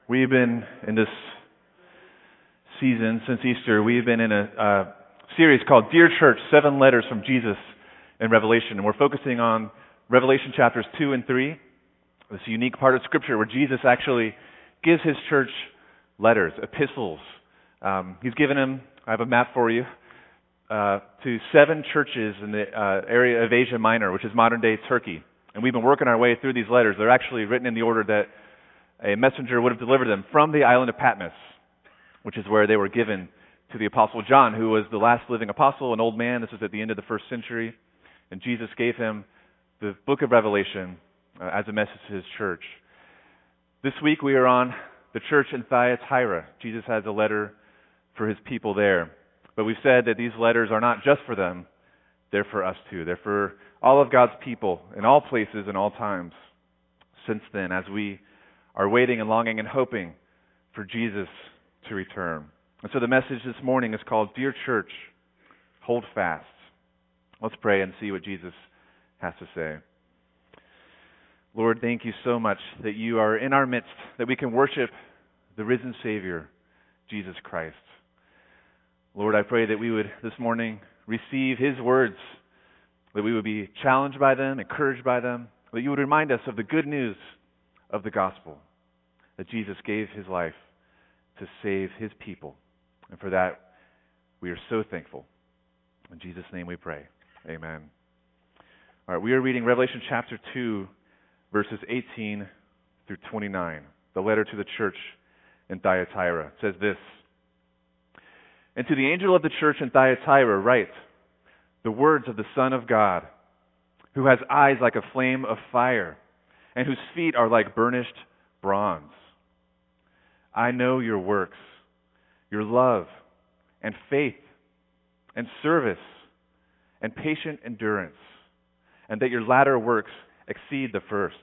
We've been in this season since Easter. We've been in a series called Dear Church, 7 Letters from Jesus in Revelation. And we're focusing on Revelation chapters 2 and 3, this unique part of Scripture where Jesus actually gives his church letters, epistles. He's given them, I have a map for you, to 7 churches in the area of Asia Minor, which is modern-day Turkey. And we've been working our way through these letters. They're actually written in the order that a messenger would have delivered them from the island of Patmos, which is where they were given to the Apostle John, who was the last living apostle, an old man. This was at the end of the first century. And Jesus gave him the book of Revelation as a message to his church. This week we are on the church in Thyatira. Jesus has a letter for his people there. But we've said that these letters are not just for them, they're for us too. They're for all of God's people in all places and all times since then, as we are waiting and longing and hoping for Jesus to return. And so the message this morning is called, Dear Church, Hold Fast. Let's pray and see what Jesus has to say. Lord, thank you so much that you are in our midst, that we can worship the risen Savior, Jesus Christ. Lord, I pray that we would this morning receive his words, that we would be challenged by them, encouraged by them, that you would remind us of the good news of the gospel, that Jesus gave his life to save his people. And for that, we are so thankful. In Jesus' name we pray. Amen. All right, we are reading Revelation chapter 2, verses 18 through 29, the letter to the church in Thyatira. It says this, And to the angel of the church in Thyatira write the words of the Son of God, who has eyes like a flame of fire, and whose feet are like burnished bronze. I know your works, your love, and faith, and service, and patient endurance, and that your latter works exceed the first.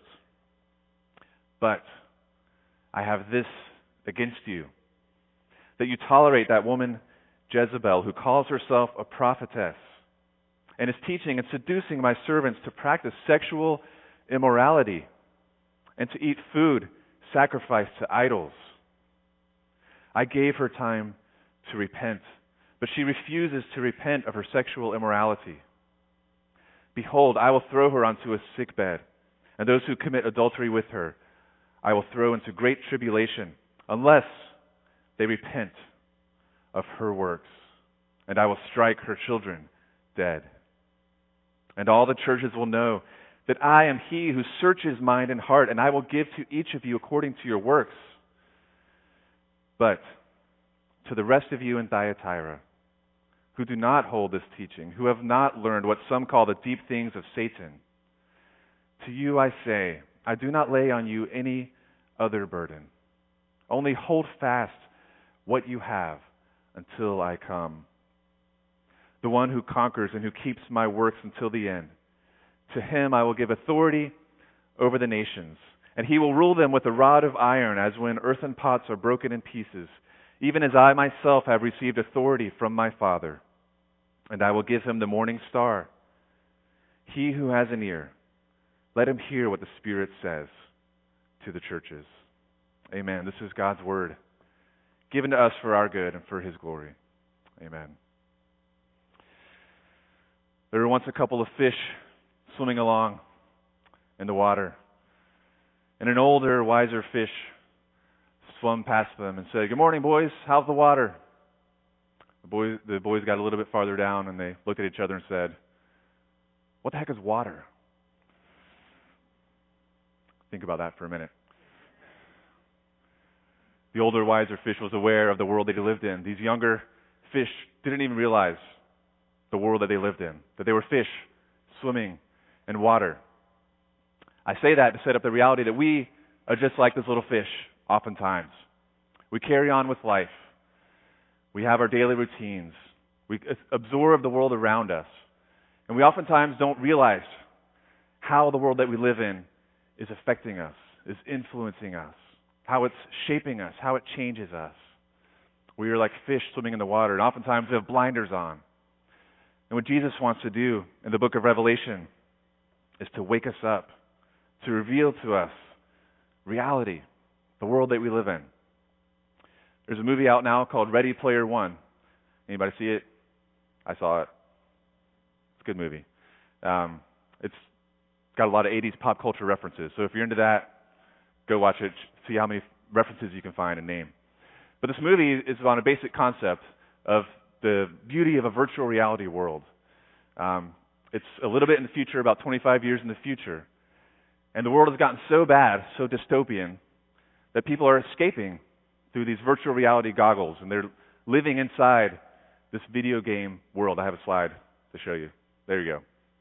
But I have this against you, that you tolerate that woman Jezebel, who calls herself a prophetess, and is teaching and seducing my servants to practice sexual immorality, and to eat food sacrificed to idols. I gave her time to repent, but she refuses to repent of her sexual immorality. Behold, I will throw her onto a sickbed, and those who commit adultery with her I will throw into great tribulation, unless they repent of her works, and I will strike her children dead. And all the churches will know that I am he who searches mind and heart, and I will give to each of you according to your works. But to the rest of you in Thyatira, who do not hold this teaching, who have not learned what some call the deep things of Satan, to you I say, I do not lay on you any other burden. Only hold fast what you have until I come. The one who conquers and who keeps my works until the end, to him I will give authority over the nations, and he will rule them with a rod of iron, as when earthen pots are broken in pieces, even as I myself have received authority from my Father. And I will give him the morning star. He who has an ear, let him hear what the Spirit says to the churches. Amen. This is God's word, given to us for our good and for his glory. Amen. There were once a couple of fish swimming along in the water, and an older, wiser fish swam past them and said, "Good morning, boys. How's the water?" The boys got a little bit farther down, and they looked at each other and said, "What the heck is water?" Think about that for a minute. The older, wiser fish was aware of the world that he lived in. These younger fish didn't even realize the world that they lived in, that they were fish swimming in water. I say that to set up the reality that we are just like this little fish oftentimes. We carry on with life. We have our daily routines. We absorb the world around us. And we oftentimes don't realize how the world that we live in is affecting us, is influencing us, how it's shaping us, how it changes us. We are like fish swimming in the water, and oftentimes we have blinders on. And what Jesus wants to do in the book of Revelation is to wake us up, to reveal to us reality, the world that we live in, There's a movie out now called Ready Player One. Anybody see it? I saw it. It's a good movie. It's got a lot of 80s pop culture references. So if you're into that, go watch it, see how many references you can find and name. But this movie is on a basic concept of the beauty of a virtual reality world. It's a little bit in the future, about 25 years in the future. And the world has gotten so bad, so dystopian, that people are escaping through these virtual reality goggles, and they're living inside this video game world. I have a slide to show you. There you go.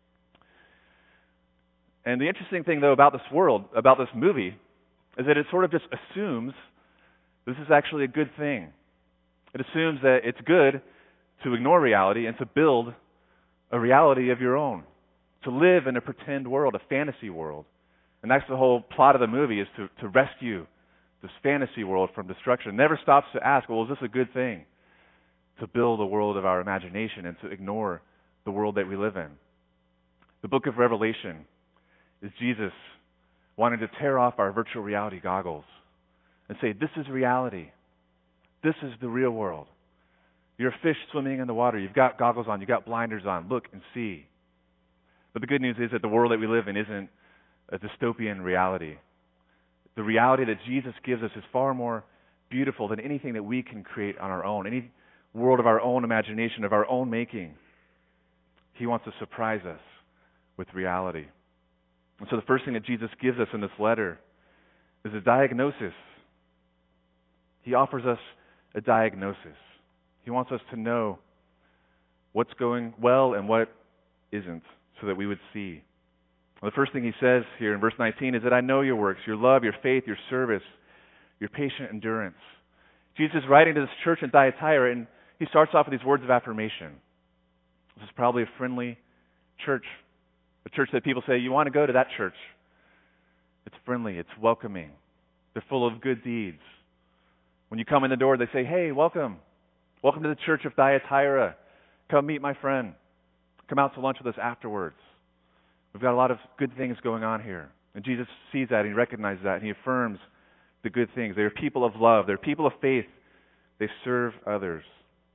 And the interesting thing, though, about this world, about this movie, is that it sort of just assumes this is actually a good thing. It assumes that it's good to ignore reality and to build a reality of your own, to live in a pretend world, a fantasy world. And that's the whole plot of the movie, is to rescue this fantasy world from destruction. It never stops to ask, well, is this a good thing? To build a world of our imagination and to ignore the world that we live in. The book of Revelation is Jesus wanting to tear off our virtual reality goggles and say, this is reality. This is the real world. You're a fish swimming in the water. You've got goggles on. You've got blinders on. Look and see. But the good news is that the world that we live in isn't a dystopian reality. The reality that Jesus gives us is far more beautiful than anything that we can create on our own, any world of our own imagination, of our own making. He wants to surprise us with reality. And so the first thing that Jesus gives us in this letter is a diagnosis. He offers us a diagnosis. He wants us to know what's going well and what isn't, so that we would see. Well, the first thing he says here in verse 19 is that I know your works, your love, your faith, your service, your patient endurance. Jesus is writing to this church in Thyatira, and he starts off with these words of affirmation. This is probably a friendly church, a church that people say, you want to go to that church. It's friendly, it's welcoming. They're full of good deeds. When you come in the door, they say, hey, welcome. Welcome to the church of Thyatira. Come meet my friend. Come out to lunch with us afterwards. We've got a lot of good things going on here. And Jesus sees that and he recognizes that and he affirms the good things. They're people of love. They're people of faith. They serve others.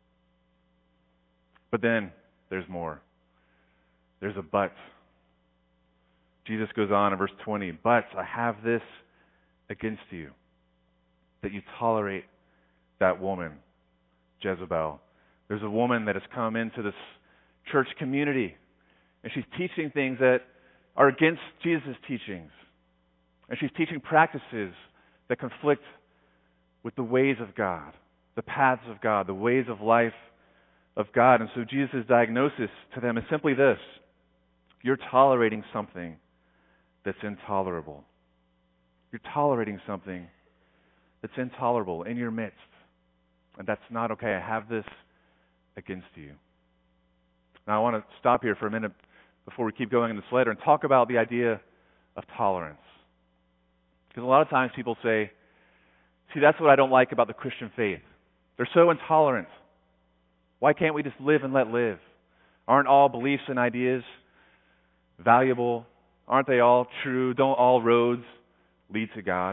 But then there's more. There's a but. Jesus goes on in verse 20, but I have this against you, that you tolerate that woman, Jezebel. There's a woman that has come into this church community, and she's teaching things that are against Jesus' teachings. And she's teaching practices that conflict with the ways of God, the paths of God, the ways of life of God. And so Jesus' diagnosis to them is simply this: you're tolerating something that's intolerable. You're tolerating something that's intolerable in your midst. And that's not okay. I have this against you. Now I want to stop here for a minute before we keep going in this letter and talk about the idea of tolerance. Because a lot of times people say, see, that's what I don't like about the Christian faith. They're so intolerant. Why can't we just live and let live? Aren't all beliefs and ideas valuable? Aren't they all true? Don't all roads lead to God?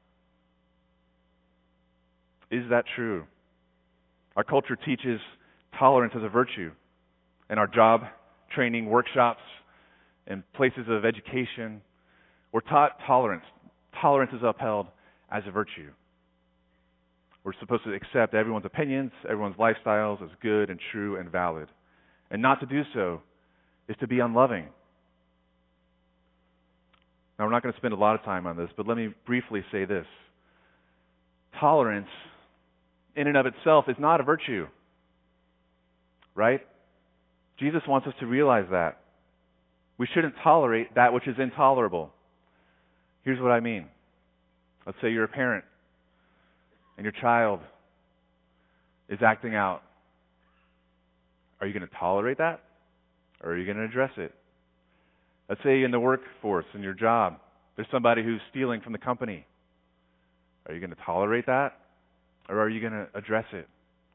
Is that true? Our culture teaches tolerance as a virtue. In our job training workshops and places of education, we're taught tolerance. Tolerance is upheld as a virtue. We're supposed to accept everyone's opinions, everyone's lifestyles as good and true and valid. And not to do so is to be unloving. Now, we're not going to spend a lot of time on this, but let me briefly say this. Tolerance, in and of itself, is not a virtue. Right? Jesus wants us to realize that. We shouldn't tolerate that which is intolerable. Here's what I mean. Let's say you're a parent, and your child is acting out. Are you going to tolerate that? Or are you going to address it? Let's say in the workforce, in your job, there's somebody who's stealing from the company. Are you going to tolerate that? Or are you going to address it?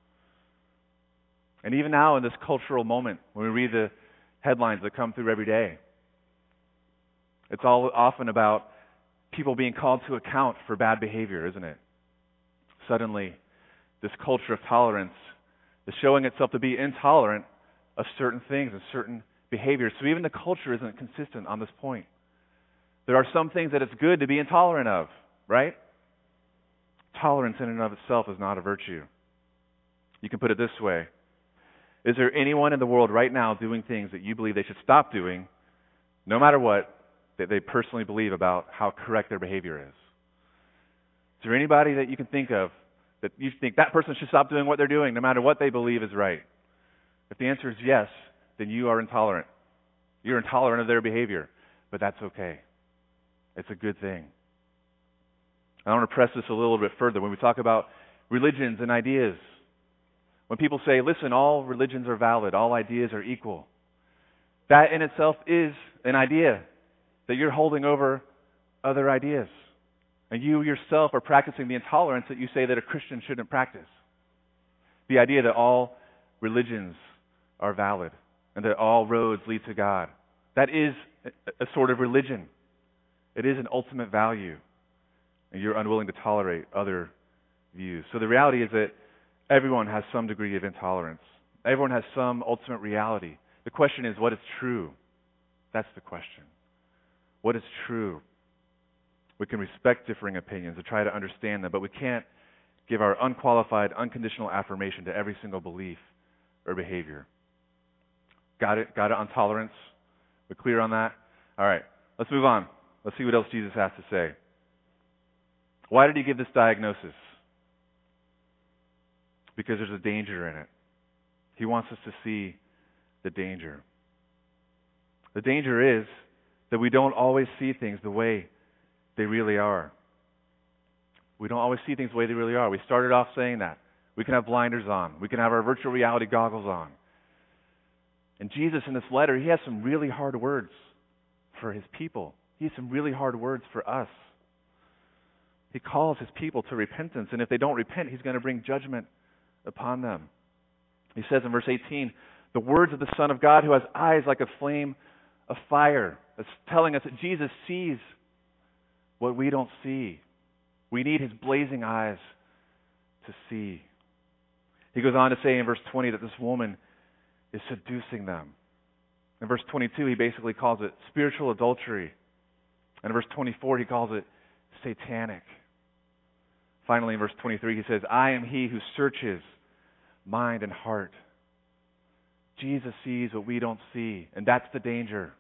And even now in this cultural moment, when we read the headlines that come through every day, it's all often about people being called to account for bad behavior, isn't it? Suddenly, this culture of tolerance is showing itself to be intolerant of certain things and certain behaviors. So even the culture isn't consistent on this point. There are some things that it's good to be intolerant of, right? Tolerance in and of itself is not a virtue. You can put it this way. Is there anyone in the world right now doing things that you believe they should stop doing, no matter what, that they personally believe about how correct their behavior is? Is there anybody that you can think of that you think that person should stop doing what they're doing, no matter what they believe is right? If the answer is yes, then you are intolerant. You're intolerant of their behavior, but that's okay. It's a good thing. I want to press this a little bit further. When we talk about religions and ideas, when people say, listen, all religions are valid, all ideas are equal, that in itself is an idea that you're holding over other ideas. And you yourself are practicing the intolerance that you say that a Christian shouldn't practice. The idea that all religions are valid and that all roads lead to God. That is a sort of religion. It is an ultimate value. And you're unwilling to tolerate other views. So the reality is that everyone has some degree of intolerance. Everyone has some ultimate reality. The question is, what is true? That's the question. What is true? We can respect differing opinions and try to understand them, but we can't give our unqualified, unconditional affirmation to every single belief or behavior. Got it? Got it on tolerance? We're clear on that? All right, let's move on. Let's see what else Jesus has to say. Why did he give this diagnosis? Because there's a danger in it. He wants us to see the danger. The danger is that we don't always see things the way they really are. We don't always see things the way they really are. We started off saying that. We can have blinders on. We can have our virtual reality goggles on. And Jesus, in this letter, he has some really hard words for his people. He has some really hard words for us. He calls his people to repentance, and if they don't repent, he's going to bring judgment upon them. He says in verse 18, the words of the Son of God who has eyes like a flame of fire. That's telling us that Jesus sees what we don't see. We need his blazing eyes to see. He goes on to say in verse 20 that this woman is seducing them. In verse 22, he basically calls it spiritual adultery. And in verse 24, he calls it satanic. Finally, in verse 23, he says, I am he who searches mind and heart. Jesus sees what we don't see, and that's the danger.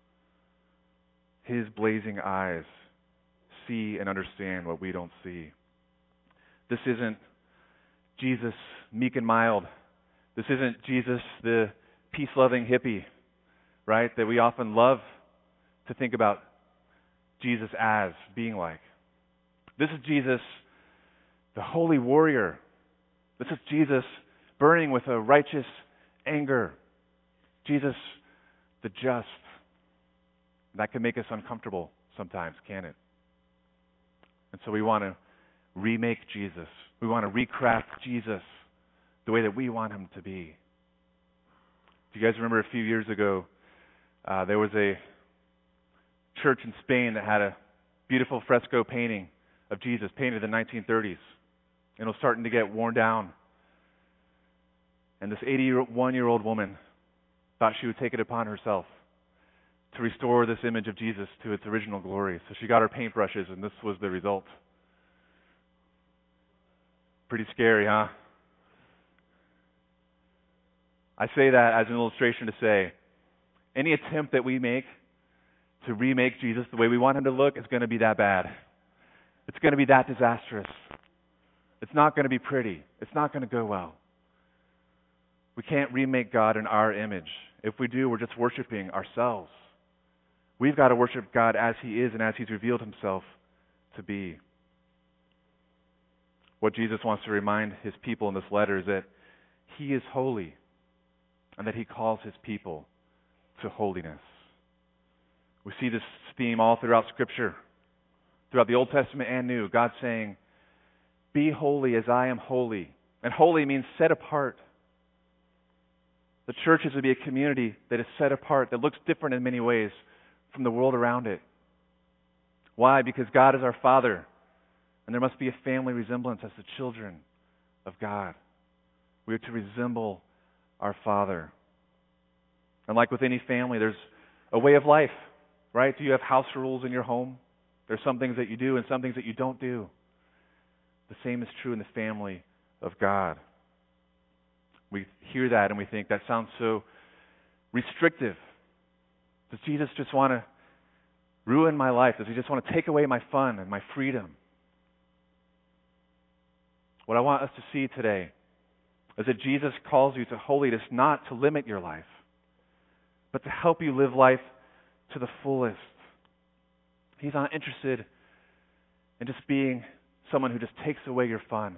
His blazing eyes see and understand what we don't see. This isn't Jesus meek and mild. This isn't Jesus the peace-loving hippie, right, that we often love to think about Jesus as being like. This is Jesus, the holy warrior. This is Jesus burning with a righteous anger. Jesus, the just. That can make us uncomfortable sometimes, can it? And so we want to remake Jesus. We want to recraft Jesus the way that we want him to be. Do you guys remember a few years ago, there was a church in Spain that had a beautiful fresco painting of Jesus, painted in the 1930s. And it was starting to get worn down. And this 81-year-old woman thought she would take it upon herself to restore this image of Jesus to its original glory. So she got her paintbrushes, and this was the result. Pretty scary, huh? I say that as an illustration to say, any attempt that we make to remake Jesus the way we want him to look is going to be that bad. It's going to be that disastrous. It's not going to be pretty. It's not going to go well. We can't remake God in our image. If we do, we're just worshiping ourselves. We've got to worship God as he is and as he's revealed himself to be. What Jesus wants to remind his people in this letter is that he is holy and that he calls his people to holiness. We see this theme all throughout Scripture, throughout the Old Testament and New. God saying, be holy as I am holy. And holy means set apart. The church is to be a community that is set apart, that looks different in many ways from the world around it. Why? Because God is our Father, and there must be a family resemblance as the children of God. We are to resemble our Father. And like with any family, there's a way of life, right? Do you have house rules in your home? There's some things that you do and some things that you don't do. The same is true in the family of God. We hear that and we think, that sounds so restrictive. Does Jesus just want to ruin my life? Does he just want to take away my fun and my freedom? What I want us to see today is that Jesus calls you to holiness, not to limit your life, but to help you live life to the fullest. He's not interested in just being someone who just takes away your fun.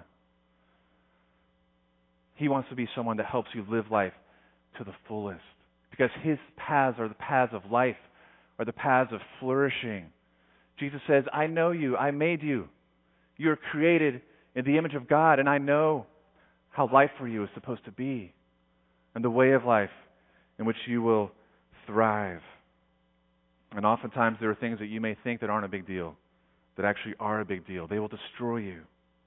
He wants to be someone that helps you live life to the fullest, because his paths are the paths of life, are the paths of flourishing. Jesus says, I know you, I made you. You're created in the image of God, and I know how life for you is supposed to be, and the way of life in which you will thrive. And oftentimes there are things that you may think that aren't a big deal, that actually are a big deal. They will destroy you.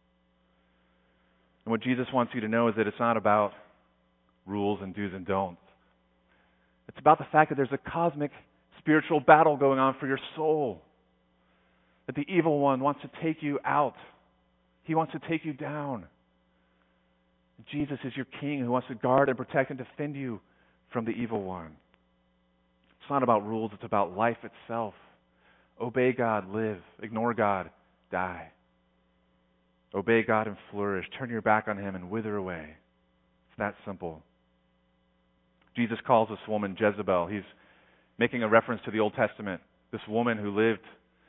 And what Jesus wants you to know is that it's not about rules and do's and don'ts. It's about the fact that there's a cosmic spiritual battle going on for your soul. That the evil one wants to take you out. He wants to take you down. Jesus is your king who wants to guard and protect and defend you from the evil one. It's not about rules, it's about life itself. Obey God, live. Ignore God, die. Obey God and flourish. Turn your back on him and wither away. It's that simple. Jesus calls this woman Jezebel. He's making a reference to the Old Testament. This woman who lived,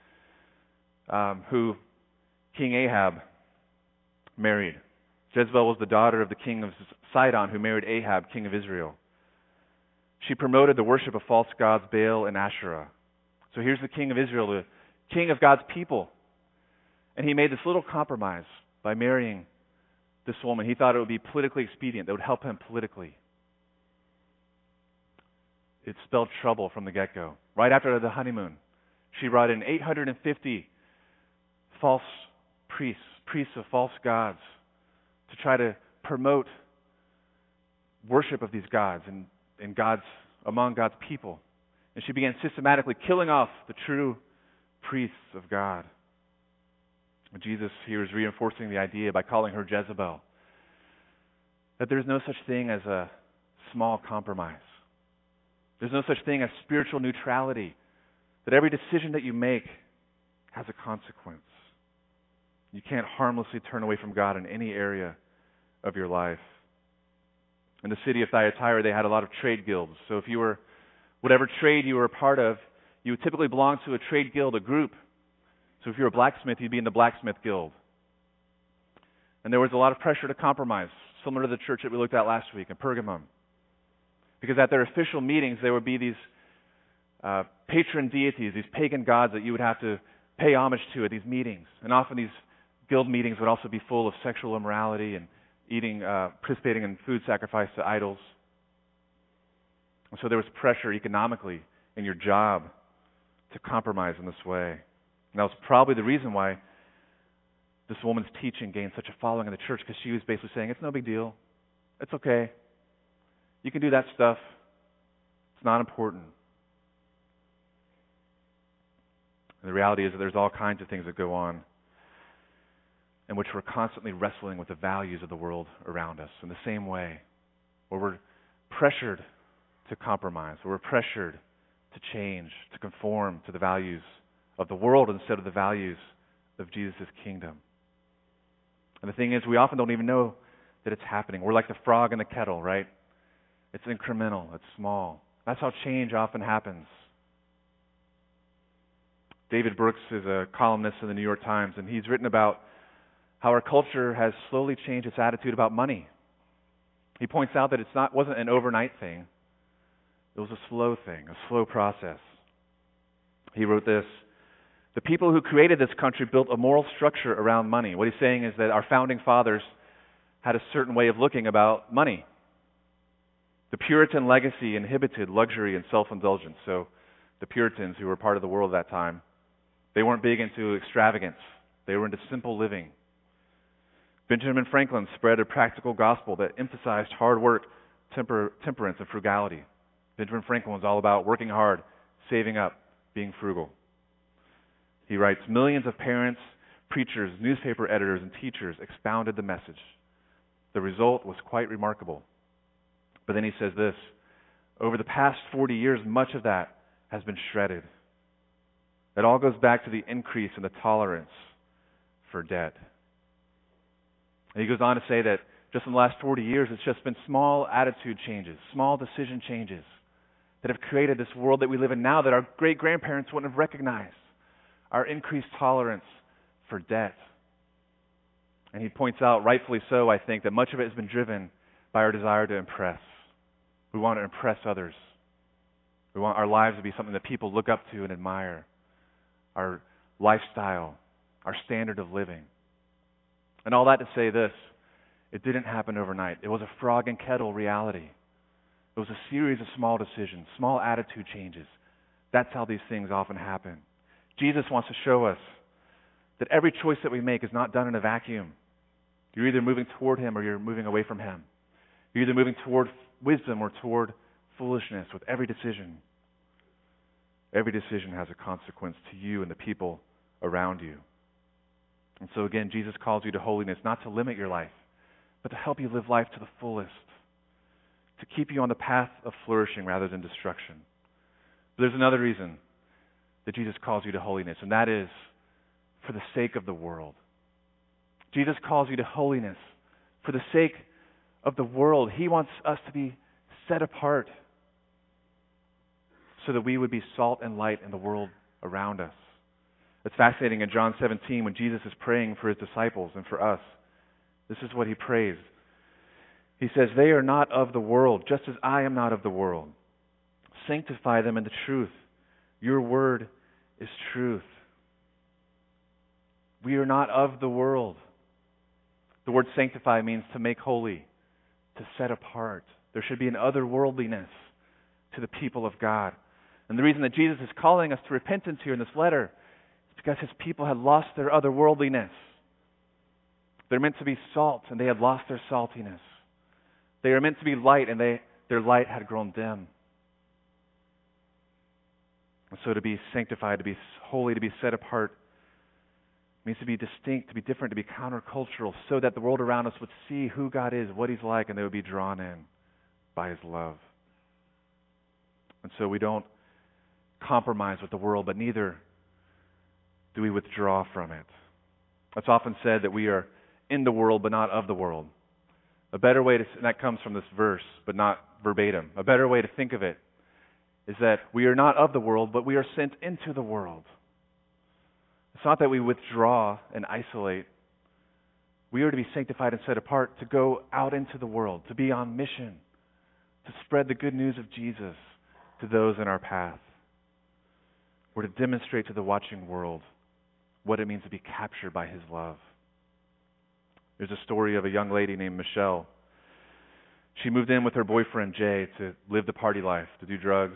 who King Ahab married. Jezebel was the daughter of the king of Sidon who married Ahab, king of Israel. She promoted the worship of false gods, Baal and Asherah. So here's the king of Israel, the king of God's people. And he made this little compromise by marrying this woman. He thought it would be politically expedient, that would help him politically. It spelled trouble from the get-go. Right after the honeymoon, she brought in 850 false priests of false gods, to try to promote worship of these gods and among God's people. And she began systematically killing off the true priests of God. And Jesus here is reinforcing the idea by calling her Jezebel, that there's no such thing as a small compromise. There's no such thing as spiritual neutrality, that every decision that you make has a consequence. You can't harmlessly turn away from God in any area of your life. In the city of Thyatira, they had a lot of trade guilds. So if you were, whatever trade you were a part of, you would typically belong to a trade guild, a group. So if you're a blacksmith, you'd be in the blacksmith guild. And there was a lot of pressure to compromise, similar to the church that we looked at last week in Pergamum. Because at their official meetings, there would be these patron deities, these pagan gods that you would have to pay homage to at these meetings. And often these guild meetings would also be full of sexual immorality and participating in food sacrifice to idols. And so there was pressure economically in your job to compromise in this way. And that was probably the reason why this woman's teaching gained such a following in the church, because she was basically saying, it's no big deal. It's okay. You can do that stuff. It's not important. And the reality is that there's all kinds of things that go on in which we're constantly wrestling with the values of the world around us in the same way, where we're pressured to compromise, where we're pressured to change, to conform to the values of the world instead of the values of Jesus' kingdom. And the thing is, we often don't even know that it's happening. We're like the frog in the kettle, right? It's incremental, it's small. That's how change often happens. David Brooks is a columnist in the New York Times, and he's written about how our culture has slowly changed its attitude about money. He points out that wasn't an overnight thing. It was a slow thing, a slow process. He wrote this: the people who created this country built a moral structure around money. What he's saying is that our founding fathers had a certain way of looking about money. The Puritan legacy inhibited luxury and self-indulgence. So the Puritans, who were part of the world at that time, they weren't big into extravagance. They were into simple living. Benjamin Franklin spread a practical gospel that emphasized hard work, temperance, and frugality. Benjamin Franklin was all about working hard, saving up, being frugal. He writes, millions of parents, preachers, newspaper editors, and teachers expounded the message. The result was quite remarkable. But then he says this, over the past 40 years, much of that has been shredded. It all goes back to the increase in the tolerance for debt. And he goes on to say that just in the last 40 years, it's just been small attitude changes, small decision changes that have created this world that we live in now that our great-grandparents wouldn't have recognized. Our increased tolerance for debt. And he points out, rightfully so, I think, that much of it has been driven by our desire to impress. We want to impress others. We want our lives to be something that people look up to and admire. Our lifestyle, our standard of living. And all that to say this, it didn't happen overnight. It was a frog and kettle reality. It was a series of small decisions, small attitude changes. That's how these things often happen. Jesus wants to show us that every choice that we make is not done in a vacuum. You're either moving toward Him or you're moving away from Him. You're either moving toward wisdom or toward foolishness with every decision. Every decision has a consequence to you and the people around you. And so again, Jesus calls you to holiness, not to limit your life, but to help you live life to the fullest, to keep you on the path of flourishing rather than destruction. But there's another reason that Jesus calls you to holiness, and that is for the sake of the world. Jesus calls you to holiness for the sake of the world. He wants us to be set apart so that we would be salt and light in the world around us. It's fascinating in John 17 when Jesus is praying for His disciples and for us. This is what He prays. He says, they are not of the world, just as I am not of the world. Sanctify them in the truth. Your word is truth. We are not of the world. The word sanctify means to make holy, to set apart. There should be an otherworldliness to the people of God. And the reason that Jesus is calling us to repentance here in this letter is because His people had lost their otherworldliness. They're meant to be salt, and they had lost their saltiness. They are meant to be light, and their light had grown dim. And so to be sanctified, to be holy, to be set apart, means to be distinct, to be different, to be countercultural, so that the world around us would see who God is, what He's like, and they would be drawn in by His love. And so we don't compromise with the world, but neither do we withdraw from it. It's often said that we are in the world, but not of the world. A better way to, and that comes from this verse, but not verbatim. A better way to think of it is that we are not of the world, but we are sent into the world. It's not that we withdraw and isolate. We are to be sanctified and set apart to go out into the world, to be on mission, to spread the good news of Jesus to those in our path. We're to demonstrate to the watching world what it means to be captured by His love. There's a story of a young lady named Michelle. She moved in with her boyfriend, Jay, to live the party life, to do drugs.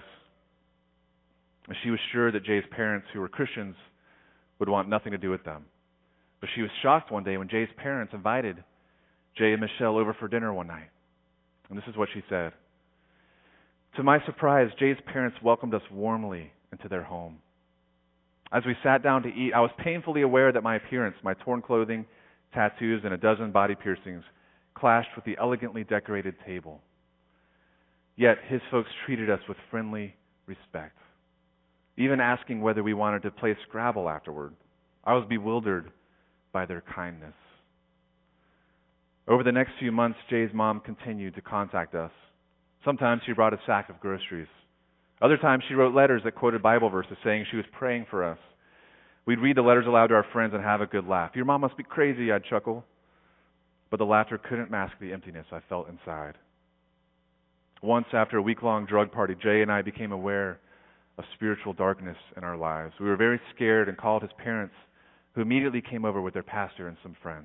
And she was sure that Jay's parents, who were Christians, would want nothing to do with them. But she was shocked one day when Jay's parents invited Jay and Michelle over for dinner one night. And this is what she said. To my surprise, Jay's parents welcomed us warmly into their home. As we sat down to eat, I was painfully aware that my appearance, my torn clothing, tattoos, and a dozen body piercings clashed with the elegantly decorated table. Yet his folks treated us with friendly respect, even asking whether we wanted to play Scrabble afterward. I was bewildered by their kindness. Over the next few months, Jay's mom continued to contact us. Sometimes she brought a sack of groceries. Other times she wrote letters that quoted Bible verses saying she was praying for us. We'd read the letters aloud to our friends and have a good laugh. Your mom must be crazy, I'd chuckle. But the laughter couldn't mask the emptiness I felt inside. Once, after a week-long drug party, Jay and I became aware of spiritual darkness in our lives. We were very scared and called his parents, who immediately came over with their pastor and some friends.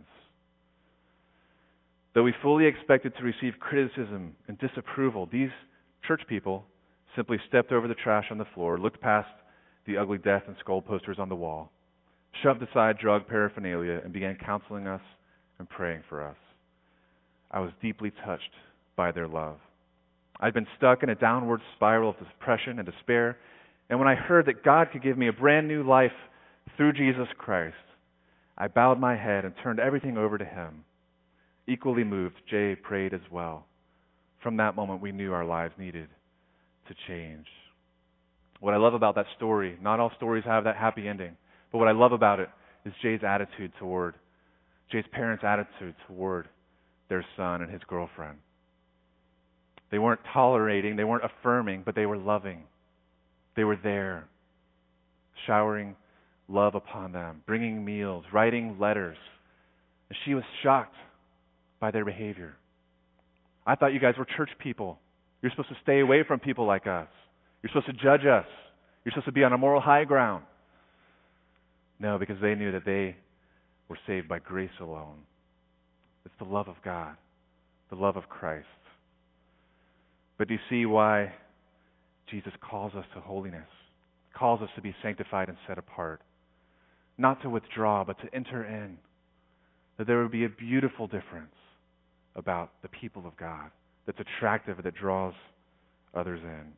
Though we fully expected to receive criticism and disapproval, these church people simply stepped over the trash on the floor, looked past the ugly death and skull posters on the wall, shoved aside drug paraphernalia, and began counseling us and praying for us. I was deeply touched by their love. I'd been stuck in a downward spiral of depression and despair, and when I heard that God could give me a brand new life through Jesus Christ, I bowed my head and turned everything over to Him. Equally moved, Jay prayed as well. From that moment, we knew our lives needed to change. What I love about that story, not all stories have that happy ending, but what I love about it is Jay's parents' attitude toward their son and his girlfriend. They weren't tolerating, they weren't affirming, but they were loving. They were there, showering love upon them, bringing meals, writing letters. And she was shocked by their behavior. I thought you guys were church people. You're supposed to stay away from people like us. You're supposed to judge us. You're supposed to be on a moral high ground. No, because they knew that they were saved by grace alone. It's the love of God, the love of Christ. But do you see why Jesus calls us to holiness? Calls us to be sanctified and set apart. Not to withdraw, but to enter in. That there would be a beautiful difference about the people of God that's attractive, that draws others in.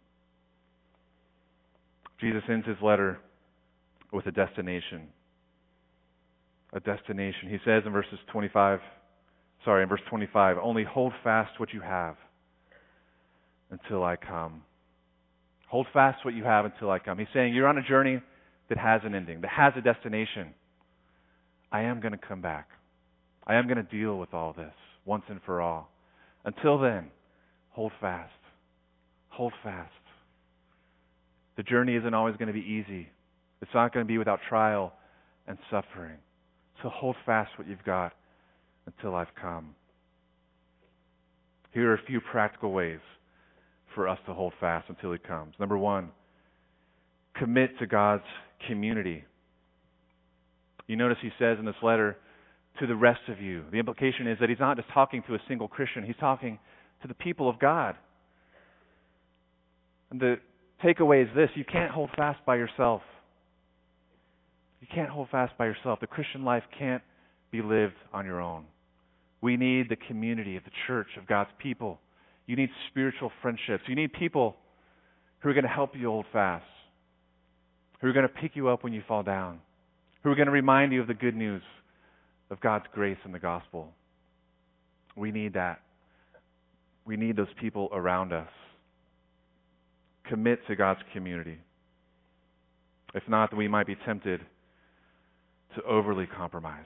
Jesus ends his letter with a destination. A destination. He says in verse 25, only hold fast what you have until I come. Hold fast what you have until I come. He's saying you're on a journey that has an ending, that has a destination. I am going to come back. I am going to deal with all this once and for all. Until then, hold fast. Hold fast. The journey isn't always going to be easy. It's not going to be without trial and suffering. So hold fast what you've got until I've come. Here are a few practical ways for us to hold fast until He comes. Number one, commit to God's community. You notice he says in this letter, to the rest of you. The implication is that he's not just talking to a single Christian, he's talking to the people of God. And the takeaway is this: you can't hold fast by yourself. You can't hold fast by yourself. The Christian life can't be lived on your own. We need the community of the church, of God's people. You need spiritual friendships. You need people who are going to help you hold fast, who are going to pick you up when you fall down, who are going to remind you of the good news of God's grace and the gospel. We need that. We need those people around us. Commit to God's community. If not, then we might be tempted to overly compromise.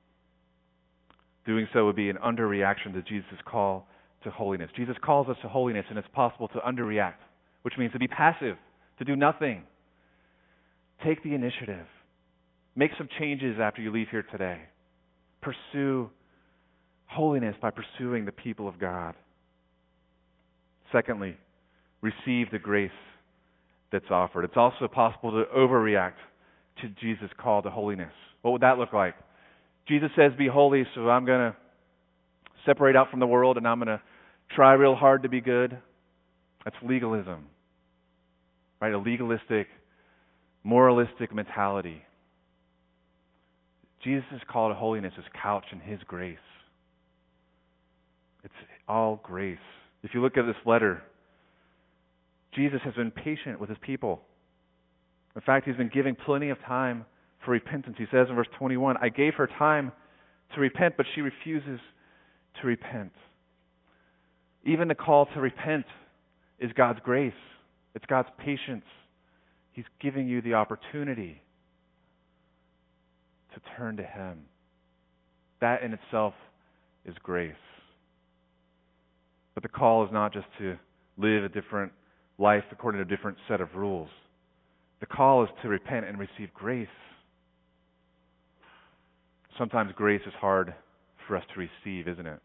Doing so would be an underreaction to Jesus' call to holiness. Jesus calls us to holiness, and it's possible to underreact, which means to be passive, to do nothing. Take the initiative. Make some changes after you leave here today. Pursue holiness by pursuing the people of God. Secondly, receive the grace that's offered. It's also possible to overreact to Jesus' call to holiness. What would that look like? Jesus says, be holy, so I'm going to separate out from the world and I'm going to try real hard to be good. That's legalism, right? A legalistic, moralistic mentality. Jesus' call to holiness is couched in His grace. It's all grace. If you look at this letter, Jesus has been patient with His people. In fact, He's been giving plenty of time for repentance. He says in verse 21, I gave her time to repent, but she refuses to repent. Even the call to repent is God's grace. It's God's patience. He's giving you the opportunity to turn to Him. That in itself is grace. But the call is not just to live a different life according to a different set of rules. The call is to repent and receive grace. Sometimes grace is hard for us to receive, isn't it?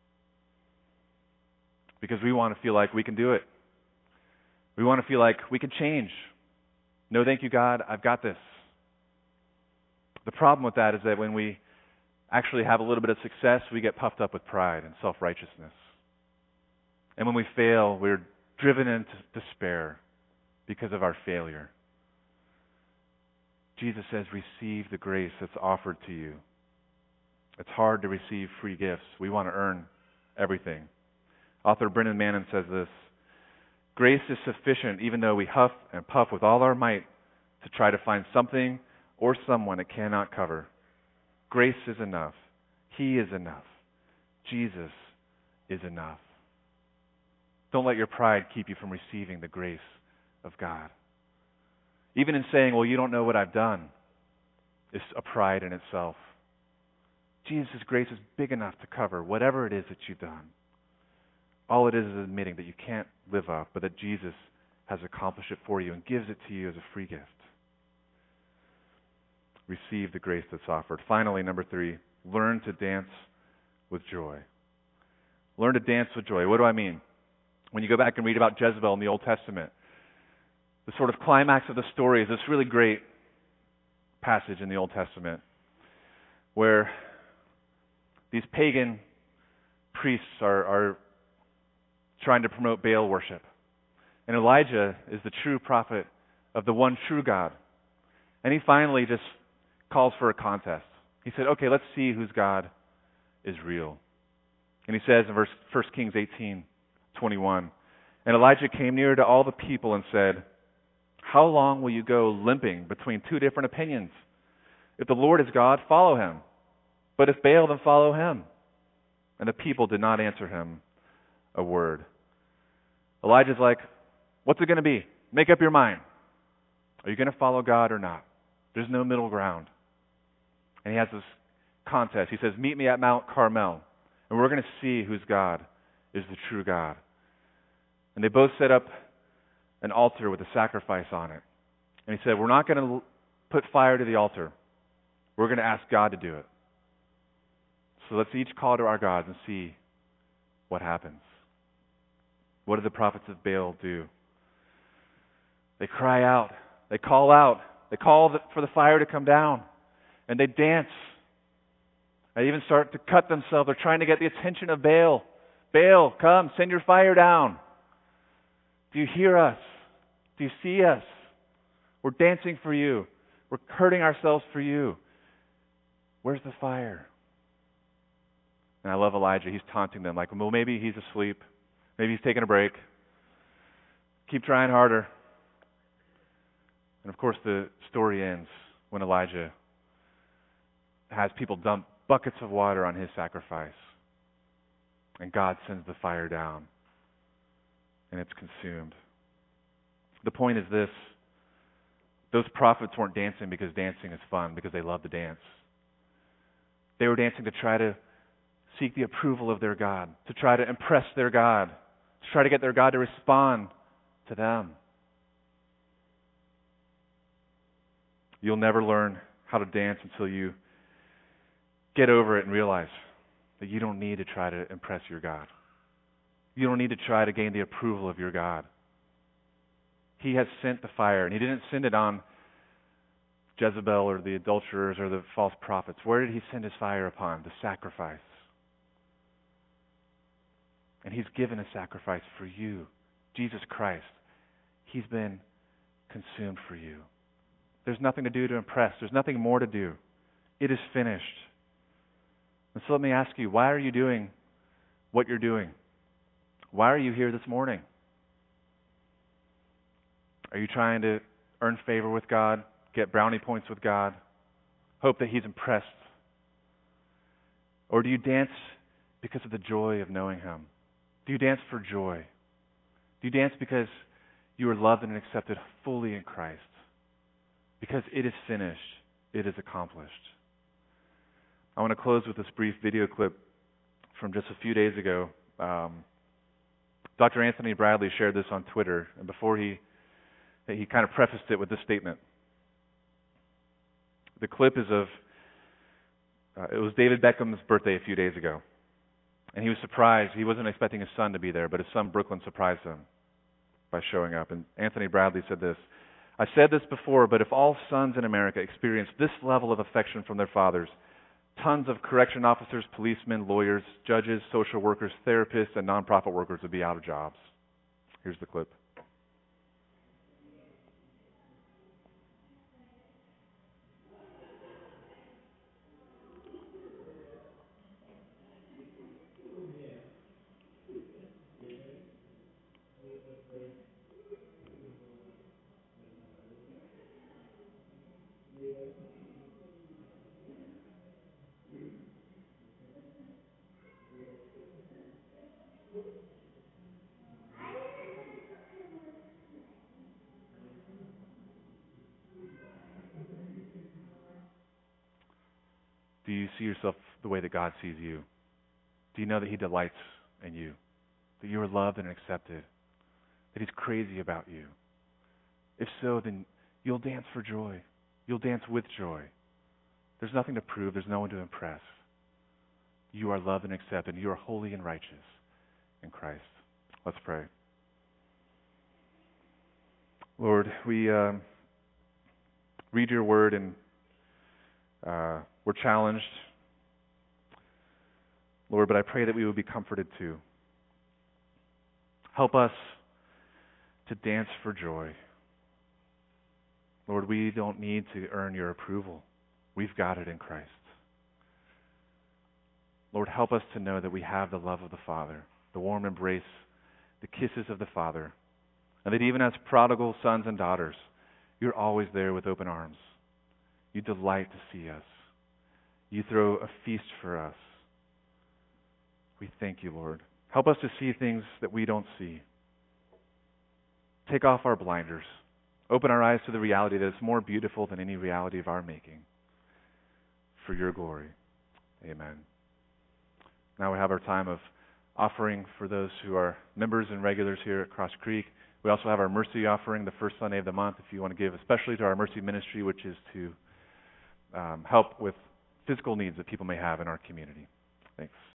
Because we want to feel like we can do it. We want to feel like we can change. No, thank you, God, I've got this. The problem with that is that when we actually have a little bit of success, we get puffed up with pride and self-righteousness. And when we fail, we're driven into despair because of our failure. Jesus says, receive the grace that's offered to you. It's hard to receive free gifts. We want to earn everything. Author Brennan Manning says this: grace is sufficient even though we huff and puff with all our might to try to find something or someone it cannot cover. Grace is enough. He is enough. Jesus is enough. Don't let your pride keep you from receiving the grace of God. Even in saying, well, you don't know what I've done, is a pride in itself. Jesus' grace is big enough to cover whatever it is that you've done. All it is admitting that you can't live up, but that Jesus has accomplished it for you and gives it to you as a free gift. Receive the grace that's offered. Finally, number 3, learn to dance with joy. Learn to dance with joy. What do I mean? When you go back and read about Jezebel in the Old Testament, the sort of climax of the story is this really great passage in the Old Testament where these pagan priests are trying to promote Baal worship. And Elijah is the true prophet of the one true God. And he finally just calls for a contest. He said, okay, let's see whose God is real. And he says in 1 Kings 18:21, and Elijah came near to all the people and said, how long will you go limping between two different opinions? If the Lord is God, follow him. But if Baal, then follow him. And the people did not answer him a word. Elijah's like, what's it going to be? Make up your mind. Are you going to follow God or not? There's no middle ground. And he has this contest. He says, meet me at Mount Carmel, and we're going to see whose God is the true God. And they both set up an altar with a sacrifice on it. And he said, we're not going to put fire to the altar. We're going to ask God to do it. So let's each call to our gods and see what happens. What do the prophets of Baal do? They cry out. They call out. They call for the fire to come down. And they dance. They even start to cut themselves. They're trying to get the attention of Baal. Baal, come, send your fire down. Do you hear us? Do you see us? We're dancing for you. We're hurting ourselves for you. Where's the fire? And I love Elijah. He's taunting them like, well, maybe he's asleep. Maybe he's taking a break. Keep trying harder. And of course, the story ends when Elijah has people dump buckets of water on his sacrifice. And God sends the fire down. And it's consumed. The point is this: those prophets weren't dancing because dancing is fun, because they love to dance. They were dancing to try to seek the approval of their God, to try to impress their God, to try to get their God to respond to them. You'll never learn how to dance until you get over it and realize that you don't need to try to impress your God. You don't need to try to gain the approval of your God. He has sent the fire, and he didn't send it on Jezebel or the adulterers or the false prophets. Where did he send his fire upon? The sacrifice. And he's given a sacrifice for you, Jesus Christ. He's been consumed for you. There's nothing to do to impress. There's nothing more to do. It is finished. And so let me ask you, why are you doing what you're doing? Why are you here this morning? Are you trying to earn favor with God, get brownie points with God, hope that he's impressed? Or do you dance because of the joy of knowing him? Do you dance for joy? Do you dance because you are loved and accepted fully in Christ? Because it is finished. It is accomplished. I want to close with this brief video clip from just a few days ago. Dr. Anthony Bradley shared this on Twitter, and before he kind of prefaced it with this statement. The clip is it was David Beckham's birthday a few days ago. And he was surprised. He wasn't expecting his son to be there, but his son Brooklyn surprised him by showing up. And Anthony Bradley said this: I said this before, but if all sons in America experienced this level of affection from their fathers, tons of correction officers, policemen, lawyers, judges, social workers, therapists, and nonprofit workers would be out of jobs. Here's the clip. see yourself the way that God sees you? Do you know that He delights in you? That you are loved and accepted? That He's crazy about you? If so, then you'll dance for joy. You'll dance with joy. There's nothing to prove. There's no one to impress. You are loved and accepted. You are holy and righteous in Christ. Let's pray. Lord, we read your word and we're challenged. Lord, but I pray that we would be comforted too. Help us to dance for joy. Lord, we don't need to earn your approval. We've got it in Christ. Lord, help us to know that we have the love of the Father, the warm embrace, the kisses of the Father, and that even as prodigal sons and daughters, you're always there with open arms. You delight to see us. You throw a feast for us. We thank you, Lord. Help us to see things that we don't see. Take off our blinders. Open our eyes to the reality that is more beautiful than any reality of our making. For your glory. Amen. Now we have our time of offering for those who are members and regulars here at Cross Creek. We also have our mercy offering the first Sunday of the month if you want to give, especially to our mercy ministry, which is to help with physical needs that people may have in our community. Thanks.